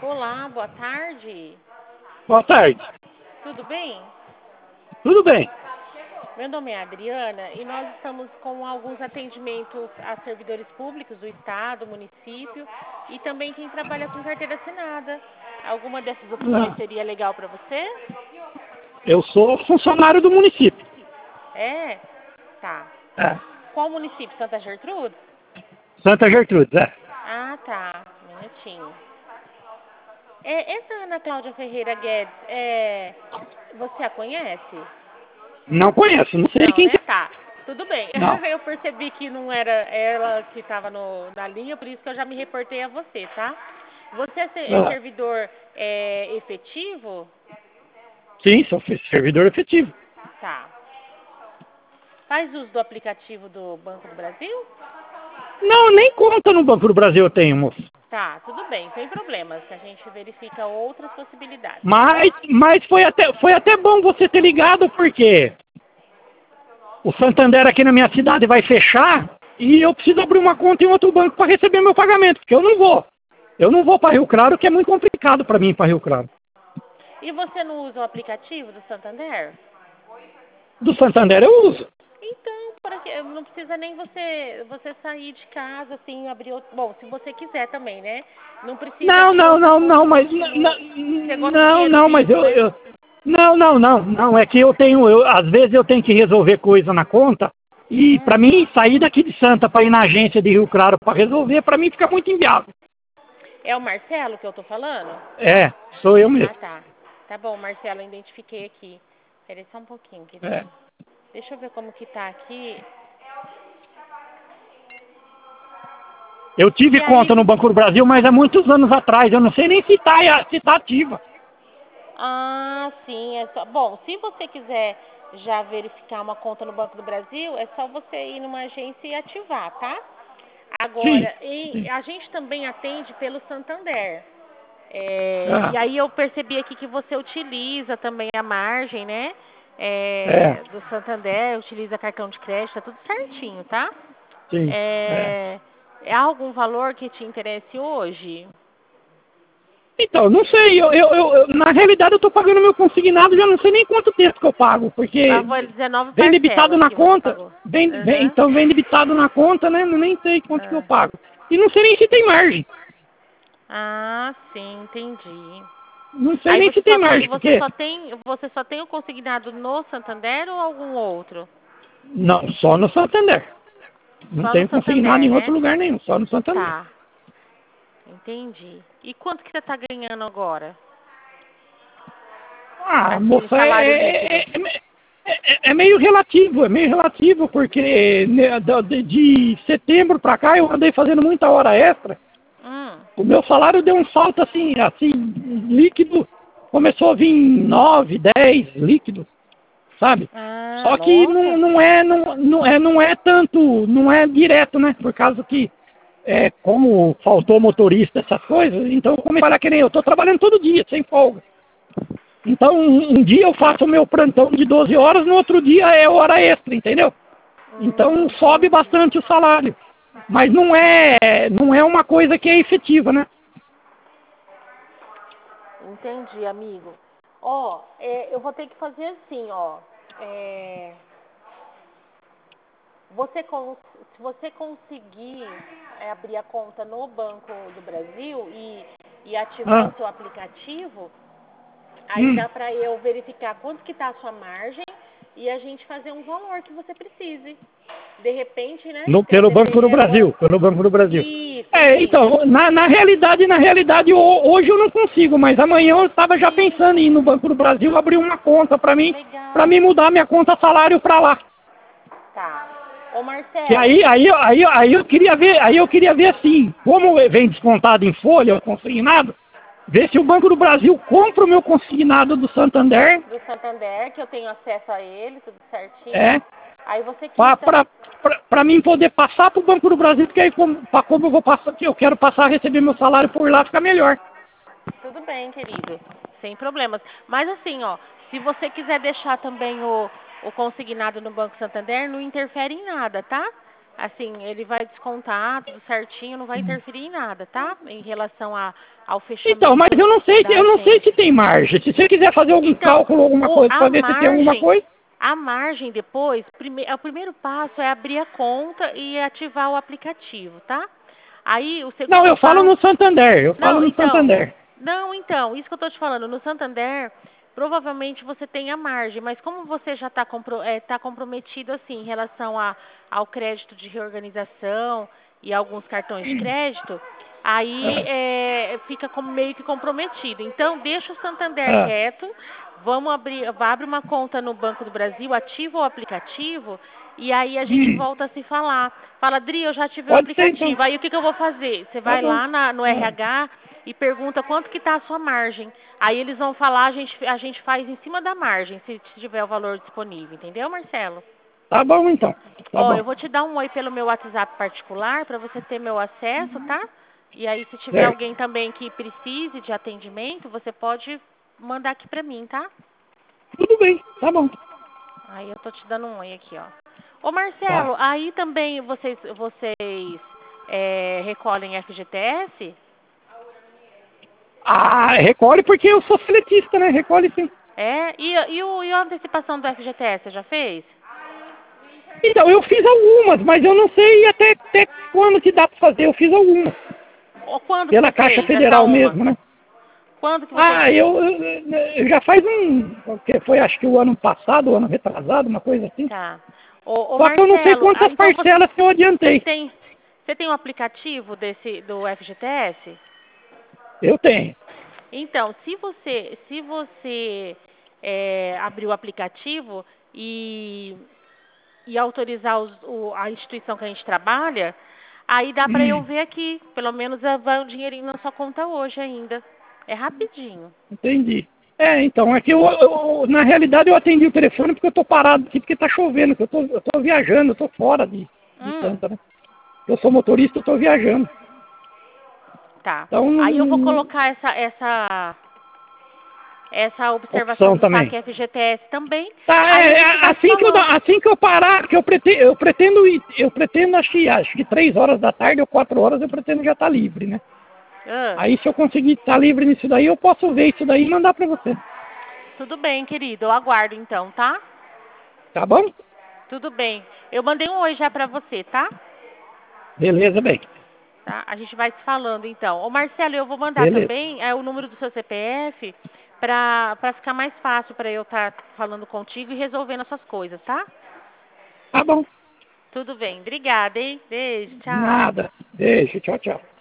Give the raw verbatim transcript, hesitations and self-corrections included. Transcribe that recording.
Olá, boa tarde. Boa tarde. Tudo bem? Tudo bem. Meu nome é Adriana e nós estamos com alguns atendimentos a servidores públicos do Estado, município e também quem trabalha com carteira assinada. Alguma dessas opções Não, seria legal para você? eu sou funcionário do município. É? Tá. É. Qual município? Santa Gertrudes? Santa Gertrudes, é. Ah, tá. Um minutinho. É, essa Ana Cláudia Ferreira Guedes, é, você a conhece? Não conheço, não sei Não, quem que né? é. Tá. Tudo bem. Não. Eu percebi que não era ela que estava na linha, por isso que eu já me reportei a você, tá? Você é, ser- é Ah, servidor é, efetivo? sim, sou fe- servidor efetivo. Tá. Faz uso do aplicativo do Banco do Brasil? Não, nem conta no Banco do Brasil eu tenho, moço. Tá, tudo bem, sem problemas. A gente verifica outras possibilidades, tá bom? Mas, mas foi, até, foi até bom você ter ligado, porque o Santander aqui na minha cidade vai fechar e eu preciso abrir uma conta em outro banco para receber meu pagamento, porque eu não vou. Eu não vou para Rio Claro, que é muito complicado para mim ir para Rio Claro. E você não usa o aplicativo do Santander? Do Santander eu uso. Então, para que- não precisa nem você você sair de casa, assim, abrir outro... Bom, se você quiser também, né? Não precisa Não, abrir não, outra não, conta não, mas no... n- no- Você n- gosta do não, dinheiro não, mas vivo, eu, né? eu não, não, não, não, é que eu tenho, eu, às vezes eu tenho que resolver coisa na conta e Hum. para mim sair daqui de Santa para ir na agência de Rio Claro para resolver, para mim fica muito inviável. É o Marcelo que eu tô falando? É, sou eu Ah, mesmo. tá. Tá bom, Marcelo, eu identifiquei aqui. Peraí só um pouquinho, querido. É. Deixa eu ver como que tá aqui. Eu E tive aí... conta no Banco do Brasil, mas há muitos anos atrás, eu não sei nem se está se tá ativa. Ah, sim, é só... Bom, se você quiser já verificar uma conta no Banco do Brasil, é só você ir numa agência e ativar, tá? Sim, Agora, e sim. a gente também atende pelo Santander. É, Ah, e aí eu percebi aqui que você utiliza também a margem, né? é, É, do Santander, utiliza cartão de crédito, tá tudo certinho, tá? sim, é. É, é algum valor que te interesse hoje? Então, não sei, eu, eu, eu- eu- na realidade eu estou pagando meu consignado, já não sei nem quanto tempo que eu pago, Ah, porque foi dezenove vem debitado parcelas na que você conta, pagou. vem, vem, Aham. então vem debitado na conta, né? Nem sei quanto que eu Ah. pago. E não sei nem se tem margem. Ah, sim, entendi. Não sei Aí nem se você tem só tem, margem, você porque só tem, você só tem o consignado no Santander ou algum outro? não, só no Santander. Não Só no tenho consignado Santander, em outro né? lugar nenhum, só no Santander. Tá, entendi. E quanto que você tá ganhando agora? Ah, Assim, moça, salário é, líquido. é, é, é- é meio relativo, é meio relativo, porque né, da- de, de setembro pra cá eu andei fazendo muita hora extra. Hum. O meu salário deu um salto assim, assim, líquido, começou a vir nove, dez líquido, sabe? Ah, Só que não, nossa. não é, não, não é, não é tanto, não é direto, né? Por causa que, é, como faltou motorista, essas coisas, então eu comecei a trabalhar que nem eu, tô trabalhando todo dia, sem folga. Então, um, um dia eu faço o meu plantão de doze horas, no outro dia é hora extra, entendeu? Hum, Então sobe entendi. bastante o salário. Mas não é, não é uma coisa que é efetiva, né? Entendi, amigo. Ó, é, eu vou ter que fazer assim, ó. É, você cons- se você conseguir é, abrir a conta no Banco do Brasil e, e ativar Ah, o seu aplicativo, aí hum, dá para eu verificar quanto que tá a sua margem e a gente fazer um valor que você precise. De repente, né? no, é, pelo Banco do depe- é, agora... Brasil, pelo Banco do Brasil. Isso, É, isso. então, na, na realidade, na realidade, ho- hoje eu não consigo, mas amanhã eu estava já pensando em ir no Banco do Brasil abrir uma conta para mim, para mim Legal. mudar minha conta salário para lá. Tá. Ô, Que Marcelo. aí, aí, aí, aí eu queria ver, aí eu queria ver assim, como vem descontado em folha, o consignado, ver se o Banco do Brasil compra o meu consignado do Santander, Do Santander, que eu tenho acesso a ele, tudo certinho. é, Aí você quita. para mim poder passar para o Banco do Brasil, porque aí como, pra como eu vou passar, que eu quero passar a receber meu salário por lá, fica melhor. Tudo bem, querido. Sem problemas. Mas assim, ó, se você quiser deixar também o, o consignado no Banco Santander, não interfere em nada, tá? Assim, ele vai descontar tudo certinho, não vai interferir em nada, tá? Em relação a, ao Então, mas fechamento eu não sei, da eu não sei se agência. tem margem. Se você quiser fazer algum Então, cálculo, alguma o, coisa, a para ver se tem alguma margem, coisa. a margem depois, prime, o primeiro passo é abrir a conta e ativar o aplicativo, tá? Aí o Não, segundo eu falo passo. no Santander, eu falo Não, no então. Santander. Não, então, isso que eu estou te falando, no Santander, provavelmente você tem a margem, mas como você já está compro, é, tá comprometido assim em relação a, ao crédito de reorganização e alguns cartões de crédito, aí Ah, é, fica como meio que comprometido. Então, deixa o Santander ah, quieto, vamos abrir, abre uma conta no Banco do Brasil, ativa o aplicativo e aí a gente hum, volta a se falar. Fala, Dri, eu já ativei o pode ser então. aplicativo. Aí o que, que eu vou fazer? Você Tá vai bom. lá na, no Ah, R H e pergunta quanto que está a sua margem. Aí eles vão falar, a gente, a gente faz em cima da margem, se tiver o valor disponível. Entendeu, Marcelo? tá bom então. Tá Ó, bom. eu vou te dar um oi pelo meu WhatsApp particular para você ter meu acesso, tá? E aí, se tiver Certo. alguém também que precise de atendimento, você pode mandar aqui para mim, tá? Tudo bem, tá bom. Aí eu tô te dando um oi aqui, ó. Ô Tá. Marcelo, aí também vocês, vocês é, recolhem F G T S? Ah, recolhe porque eu sou seletista, né? Recolhe sim. É? E, e, o, e a antecipação do F G T S, você já fez? Então, eu fiz algumas, mas eu não sei até, até quando que dá pra fazer. Eu fiz algumas. Ou quando que Pela você Caixa fez essa Federal uma? mesmo, né? Quando que você Ah, fez? eu, eu- eu já faz um. Que foi acho que o ano passado, o ano retrasado, uma coisa assim. Tá. Ô, ô Só que eu não sei Marcelo, ah, quantas então você, parcelas que eu você adiantei. tem você tem um aplicativo desse do F G T S? Eu tenho. Então, se você se você é, abrir o aplicativo e, e autorizar os, o, a instituição que a gente trabalha, aí dá para eu Hum, ver aqui. Pelo menos ah, vai um dinheirinho na sua conta hoje ainda. É rapidinho. entendi. É, então, é que eu, eu- na realidade eu atendi o telefone porque eu tô parado aqui porque tá chovendo, que eu tô, eu tô viajando, eu tô fora de, de Hum, Santa, né? Eu sou motorista, eu tô viajando. tá. Então, Aí eu vou hum, colocar essa essa essa observação opção do também. saque F G T S também. Tá, Aí é, a é, gente vai se assim que eu, falando. dar- assim que eu parar, que eu pretendo, eu pretendo, ir- eu pretendo acho que, acho que três horas da tarde ou quatro horas eu pretendo já estar livre, né? Ah, Aí se eu conseguir estar livre nisso daí, eu posso ver isso daí e mandar pra você. tudo bem, querido. Eu aguardo então, tá? Tá bom? Tudo bem. Eu mandei um oi já pra você, tá? Beleza, bem. Tá? A gente vai se falando então. Ô Marcelo, eu vou mandar Beleza. também é, o número do seu C P F pra, pra ficar mais fácil pra eu estar falando contigo e resolvendo essas coisas, tá? Tá bom. Tudo bem. Obrigada, hein? Beijo, tchau. Nada. Beijo. Tchau, tchau.